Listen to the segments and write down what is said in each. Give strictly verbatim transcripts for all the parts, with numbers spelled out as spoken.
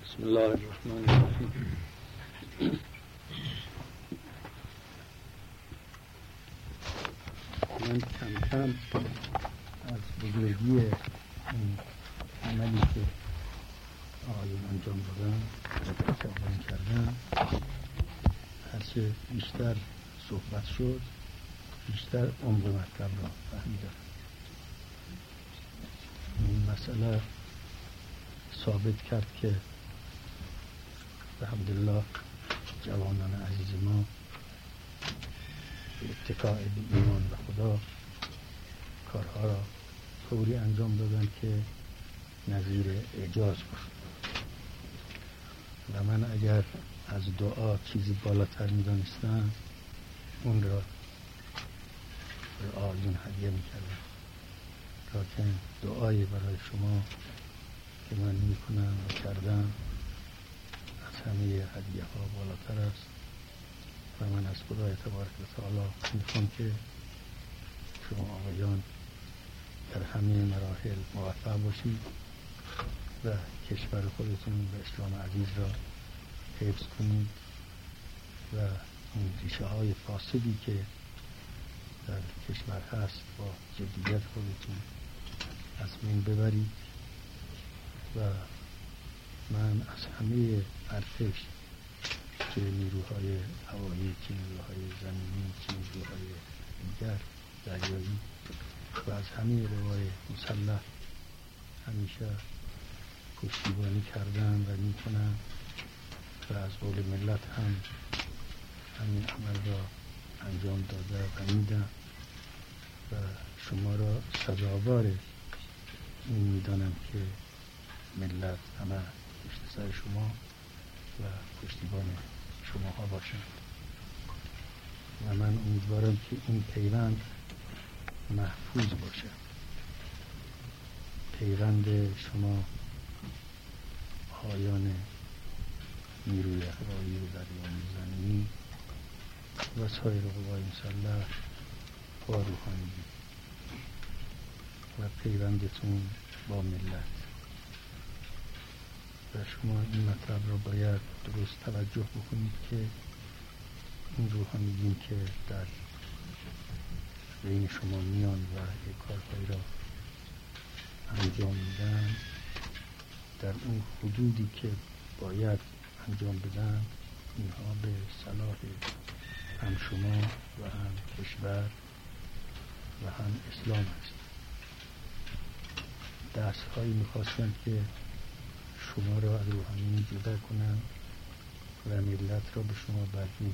بسم الله الرحمن الرحیم. من کم کم از بزرگی این عملی که آقایون انجام دادن تقابل کردن هرچه بیشتر صحبت شد بیشتر عمق مطلب را فهمیدم. این مسئله ثابت کرد که الحمدلله جوانان عزیز ما به اتکاء به ایمان و خدا کارها را طوری انجام دادن که نظیر اعجاز بود و من اگر از دعا چیزی بالاتر می دانستم اون را به آیون هدیه می کردم. لیکن دعای برای شما که من می کنم و کردم از همه هدیه ها بالاتر است و من از خدای تبارک و تعالی میخوام که شما آقایان در همه مراحل موفق باشید و کشور خودتون و اسلام عزیز را حفظ کنید و اون ریشه های فاسدی که در کشور هست با جدیت خودتون از بین ببرید و من از همه ارتش چه نیروهای هوایی چه نیروهای زمینی چه نیروهای دیگر دریایی و از همه قوای مسلح همیشه پشتیبانی کردن و میکنن و از قول ملت هم همین عمل را انجام داده و میدن و شما را سزاوار این میدانم که ملت همه پشت سر شما و پشتیبان شما ها باشند و من امیدوارم که این پیوند محفوظ باشه. پیوند شما آیان نیروی هوایی و دریایی زمینی و سایر قوای مسلح با روحانیون و پیوندتون با ملت و شما این مطلب را باید درست توجه بکنید که این روحانیون که در بین شما میان و یک کارهایی را انجام میدن در اون حدودی که باید انجام بدن اینها به صلاح هم شما و هم کشور و هم اسلام است. دست هایی میخواستند که شما را از روحانیون جدا کنند و ملت را به شما بدبین.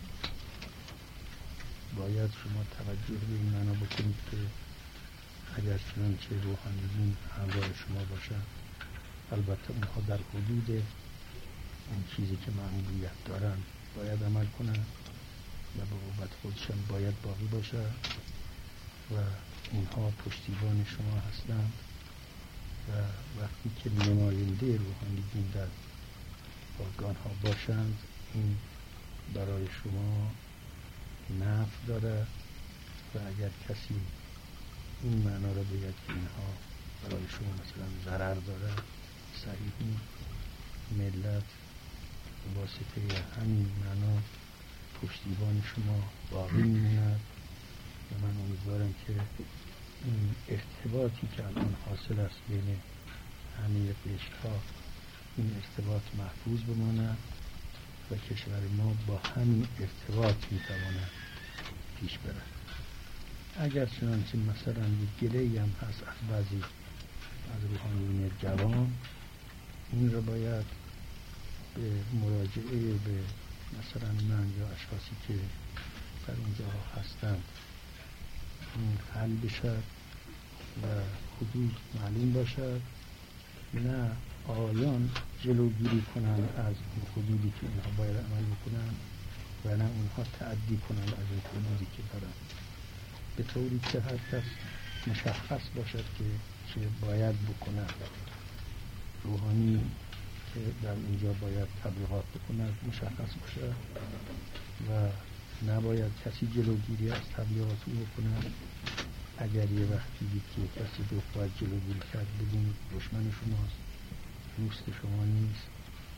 باید شما توجه به این معنا بکنید که اگر چنانچه روحانیون همراه شما باشند البته اونها در حدود اون چیزی که مأموریت دارن باید عمل کنند و به قوت خودشان باید باقی باشند و اینها پشتیبان شما هستند و وقتی که نماینده روحانیون در ارگان ها باشند این برای شما نفع داره و اگر کسی این معنا را بگه که اینها برای شما مثلا ضرر داره صحیح نیست. ملت واسطه همین معنا پشتیبان شما باقی میموند و من امیدوارم که این ارتباطی که الان حاصل است بین همه قشرها این ارتباط محفوظ بماند و کشور ما با همین ارتباط میتواند پیش برد. اگر چنانچه مثلا یک گله‌ای هم هست از بعضی از روحانیون جوان این را باید به مراجعه به مثلا من یا اشخاصی که در اونجا هستند این حل بشد و حدود معلوم باشد، نه آیان جلوگیری کنند از اون حدودی که اینها باید عمل بکنن و نه اونها تعدی کنند از اون حدودی که دارن، به طوری که هر کس مشخص باشد که چه باید بکنند. روحانی که در اینجا باید تبلیغات بکند مشخص باشد و نباید کسی جلوگیری از تبلیغات او بکند. اگر یه وقتی دید که کسی گفت باید جلوگیری کرد بدون دشمن شماست، دوست شما نیست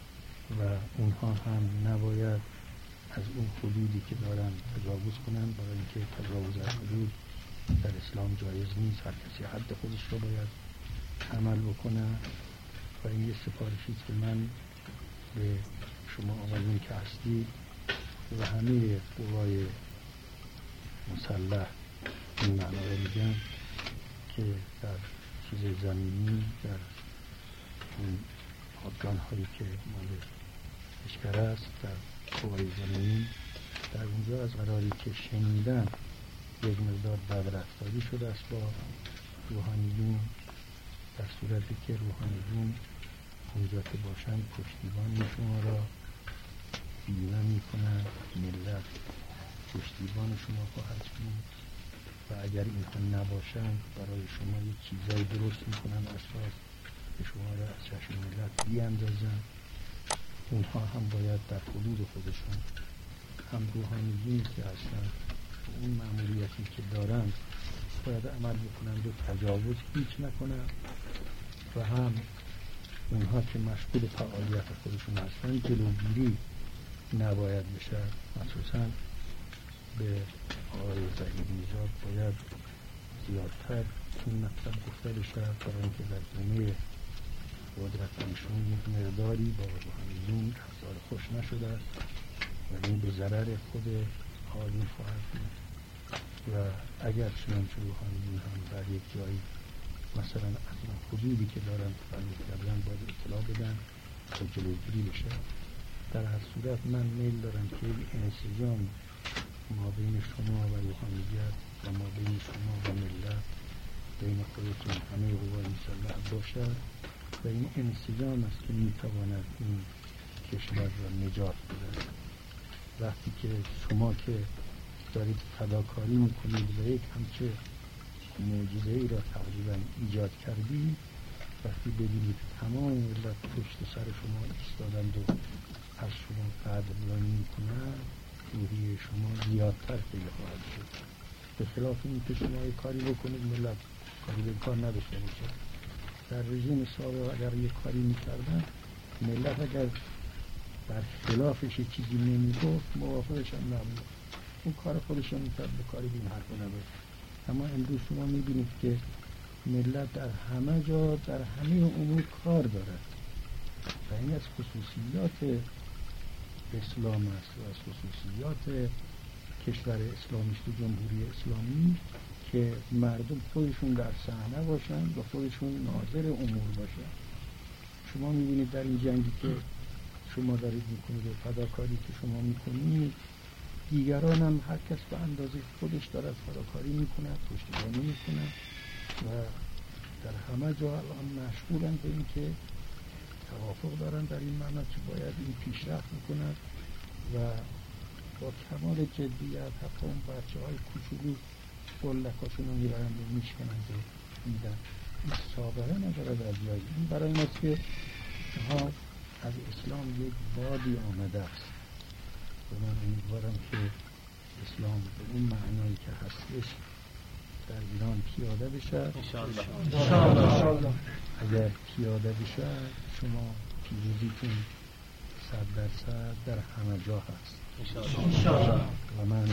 و اونها هم نباید از اون حدودی که دارن تجاوز کنن، برای اینکه تجاوز از حدود در اسلام جایز نیست. هر کسی حد خودش رو باید عمل بکنه و این یه سفارشی که من به شما آقایون که هستید و همه قوای مسلح این معنا رو میگم که در چیز زمینی، در اون ارگان هایی که مال لشکر است، در قوای زمینی، در اونجا از قراری که شنیدن یک مقدار بدرفتاری شده است با روحانیون، در صورتی که روحانیون اونجا که باشن پشتیبان شما را بیمه میکنن، ملت پشتیبان شما خواهد بود و اگر اینها نباشن برای شما یک چیزایی درست میکنن اساس که شما را از چشم ملت بیاندازن. اونها هم باید در حدود خودشون، هم روحانیون که هستن اون مأموریتی که دارن باید عمل بکنن و تجاوز هیچ نکنن و هم اونها که مشغول فعالیت خودشون هستن جلوگیری نباید بشه. مخصوصا به آقای ظهیر نژاد باید زیادتر این مطلب گفته بشه برای اینکه در زمینه قدرت ایشون یک مقداری با روحانیون رفتار خوش نشده است و این به ضرر خود حالی خواهد بود و اگر چنانچه روحانیون هم در یک جایی مثلا از اون حدودی که دارن تخلف کردن باید اطلاع بدن تا جلوگیری بشه. در هر صورت من میل دارم که انسجام ما بین شما و روحانیت و ما بین شما و ملت، بین خودتون همه قوای مسلح باشد و این انسجام است که میتواند این کشور را نجات بده. وقتی که شما که دارید فداکاری میکنید و یک همچه معجزه ای را تقریبا ایجاد کردید، وقتی ببینید تمام ملت پشت سر شما ایستادند و از شما قدردانی میکنند، روحیه شما زیادتر پیدا خواهد شد. به خلاف این که شما یک کاری بکنید ملت کاری به کار نداشته باشه. در رژیم سابق اگر یک کاری میکردن ملت اگر در خلافش چیزی نمیگفت موافقش هم نبود، اون کار خودش هم میکرد، به کاری به این حرف نبود. اما امروز شما میبینید که ملت در همه جا در همه امور کار دارد و این از خصوصیات اسلام است و از خصوصیات کشور اسلامی است و جمهوری اسلامی که مردم خودشون در صحنه باشن و خودشون ناظر امور باشن. شما میبینید در این جنگی که شما دارید میکنید و فداکاری که شما میکنید، دیگران هم هر کس به اندازه خودش دارد فداکاری میکنه، پشتیبانی میکنه و در همه جا الان مشغولن به این که توافق دارن در این معنی که باید این پیشرفت میکنن و با کمال جدیت حتی اون بچه های کوچولو قلکاشون رو میبرن و میشکنن و میدن. این سابقه ندارد از جایی. این برای ماست که ها از اسلام یک بادی آمده است و من امیدوارم که اسلام به اون معنایی که هستش در ایران پیاده بشه. انشاءالله اگر پیاده بشه شما پیروزیتون صد درصد در همه جا هست انشاءالله. و من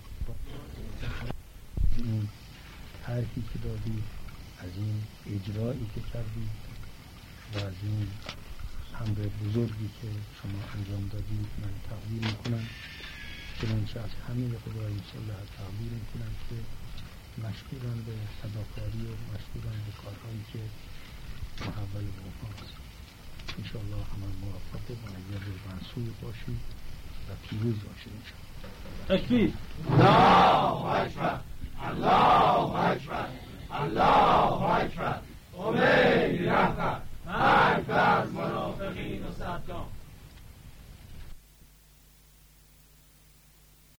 این طرحی که دادی، از این اجرایی که کردی و از این امر بزرگی که شما انجام دادید من تقدیر میکنم. چنانچه از همه قوای مسلح تقدیر میکنم که مشغولن به صداکاری و مشغولن به کارهایی که محول به اونها است. انشاءالله همه موفق و معید و منصور باشید و پیروز باشید انشاءالله. تکبیر. الله اکبر، الله اکبر، الله